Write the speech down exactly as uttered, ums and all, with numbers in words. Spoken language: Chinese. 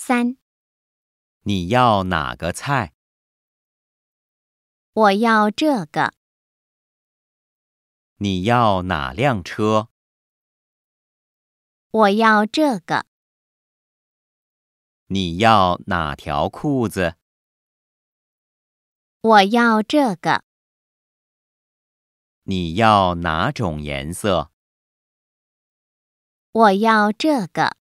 三， 你要哪个菜？ 我要这个。 你要哪辆车？ 我要这个。 你要哪条裤子？ 我要这个。 你要哪种颜色？ 我要这个。